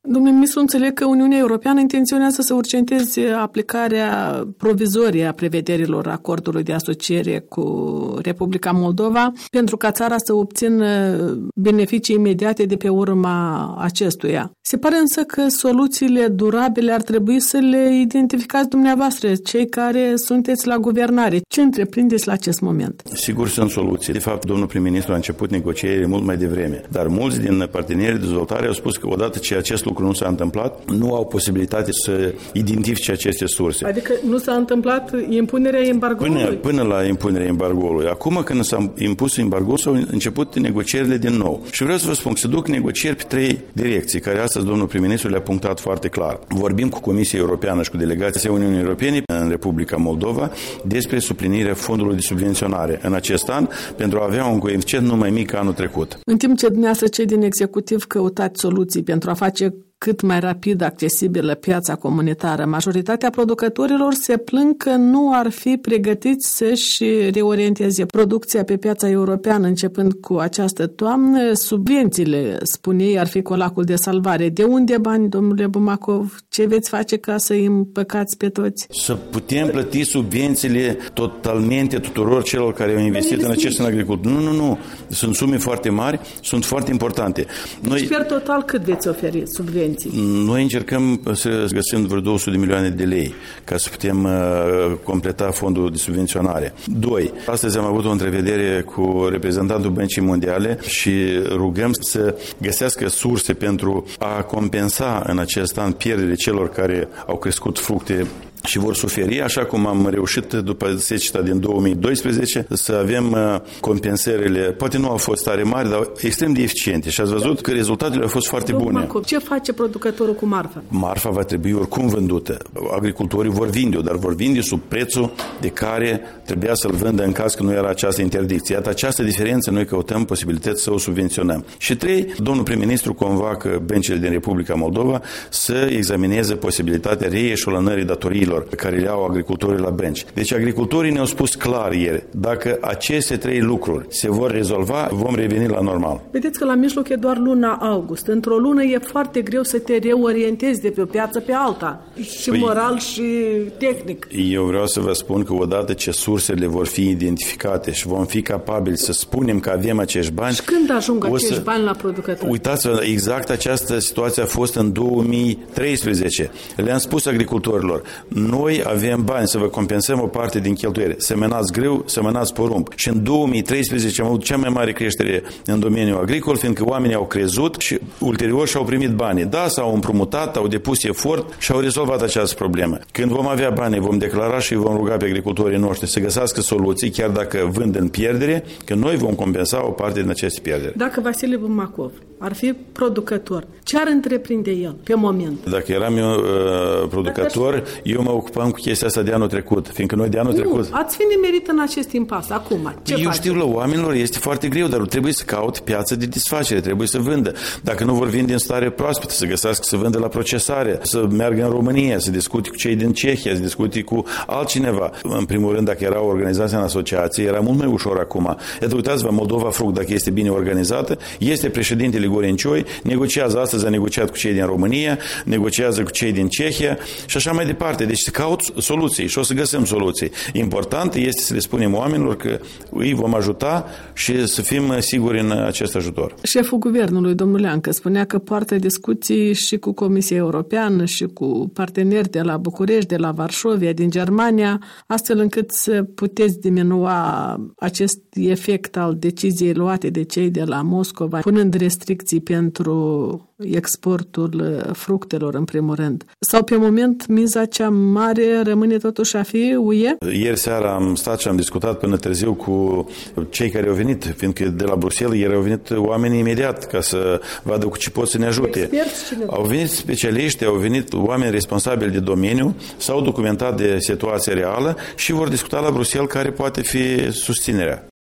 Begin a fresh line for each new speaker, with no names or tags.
Domnule ministru, înțeleg că Uniunea Europeană intenționează să urgenteze aplicarea provizorie a prevederilor acordului de asociere cu Republica Moldova pentru ca țara să obțină beneficii imediate de pe urma acestuia. Se pare însă că soluțiile durabile ar trebui să le identificați dumneavoastră, cei care sunteți la guvernare. Ce întreprindeți la acest moment?
Sigur sunt soluții. De fapt, domnul prim-ministru a început negocierile mult mai devreme, dar mulți din partenerii de dezvoltare au spus că odată ce acest lucru nu s-a întâmplat, nu au posibilitate să identifice aceste surse.
Adică nu s-a întâmplat impunerea embargoului?
Până la impunerea embargoului. Acum, când s-a impus embargoul, s-au început negocierile din nou. Și vreau să vă spun că se duc negocieri pe 3 direcții, care astăzi domnul prim-ministru le-a punctat foarte clar. Vorbim cu Comisia Europeană și cu delegația Uniunii Europene în Republica Moldova despre suplinirea fondului de subvenționare în acest an pentru a avea un coeficient nu mai mic ca anul trecut.
În timp ce dumneavoastră cei din executiv căutați soluții pentru a face cât mai rapid accesibilă piața comunitară, majoritatea producătorilor se plâng că nu ar fi pregătiți să-și reorienteze producția pe piața europeană începând cu această toamnă. Subvențiile, spune ei, ar fi colacul de salvare. De unde bani, domnule Bumacov? Ce veți face ca să îi împăcați pe toți?
Să putem plăti subvențiile totalmente tuturor celor care au investit în acest agricultură. Nu. Sunt sume foarte mari, sunt foarte importante.
Noi... Și per total cât veți oferi subvenții?
Noi încercăm să găsim vreo 200 de milioane de lei ca să putem completa fondul de subvenționare. 2. Astăzi am avut o întrevedere cu reprezentantul Băncii Mondiale și rugăm să găsească surse pentru a compensa în acest an pierderile celor care au crescut fructe și vor suferi, așa cum am reușit după seceta din 2012 să avem compensările, poate nu au fost tare mari, dar extrem de eficiente și ați văzut că rezultatele au fost foarte bune.
Ce face producătorul cu marfa?
Marfa va trebui oricum vândută. Agricultorii vor vinde-o, dar vor vinde sub prețul de care trebuia să-l vândă în caz că nu era această interdicție. Iată această diferență, noi căutăm posibilități să o subvenționăm. Și 3, domnul prim-ministru convoacă băncile din Republica Moldova să examineze posibilitatea reieșolonării datoriilor pe care le au agricultorii la bănci. Deci agricultorii ne-au spus clar ieri, dacă aceste 3 lucruri se vor rezolva, vom reveni la normal.
Vedeți că la mijloc e doar luna august. Într-o lună e foarte greu să te reorientezi de pe o piață pe alta. Și moral și tehnic.
Eu vreau să vă spun că odată ce sursele vor fi identificate și vom fi capabili să spunem că avem acești bani...
Și când ajung acești bani la producători?
Uitați-vă, exact această situație a fost în 2013. Le-am spus agricultorilor, noi avem bani să vă compensăm o parte din cheltuieli. Semănați grâu, semănați porumb. Și în 2013 am avut cea mai mare creștere în domeniul agricol, fiindcă oamenii au crezut și ulterior și-au primit banii. Da, s-au împrumutat, au depus efort și au rezolvat această problemă. Când vom avea bani, vom declara și vom ruga pe agricultorii noștri să găsească soluții, chiar dacă vând în pierdere, că noi vom compensa o parte din aceste pierderi.
Dacă Vasile Bumacov ar fi producător, ce ar întreprinde el pe moment?
Dacă eram eu producător, eu mă ocupam cu chestia asta de anul trecut, fiindcă noi de anul trecut...
ați fi nemerit în acest impas, acum.
Eu știu, la oamenilor este foarte greu, dar trebuie să caut piață de desfacere, trebuie să vândă. Dacă nu vor vinde în stare proaspătă, să găsească să vândă la procesare, să meargă în România, să discute cu cei din Cehia, să discute cu altcineva. În primul rând, dacă era o organizație în asociație, era mult mai ușor acum. Iată, uitați-vă, Moldova Fruct, dacă este bine organizată, este președintele Gorencioi, negociază astăzi, a negociat cu cei din România, negociază cu cei din Cehia și așa mai departe. Deci să caut soluții și o să găsim soluții. Important este să le spunem oamenilor că îi vom ajuta și să fim siguri în acest ajutor.
Șeful guvernului, domnul Leancă, spunea că poartă discuții și cu Comisia Europeană și cu parteneri de la București, de la Varșovia, din Germania, astfel încât să puteți diminua acest efect al deciziei luate de cei de la Moscova, punând restricții pentru exportul fructelor, în primul rând. Sau pe moment miza cea mare rămâne totuși a fi UE?
Ieri seara am stat și am discutat până târziu cu cei care au venit, fiindcă de la Bruxelles ieri au venit oamenii imediat ca să vadă cu ce pot să ne ajute. Au venit specialiști, au venit oameni responsabili de domeniu, s-au documentat de situația reală și vor discuta la Bruxelles care poate fi susținerea.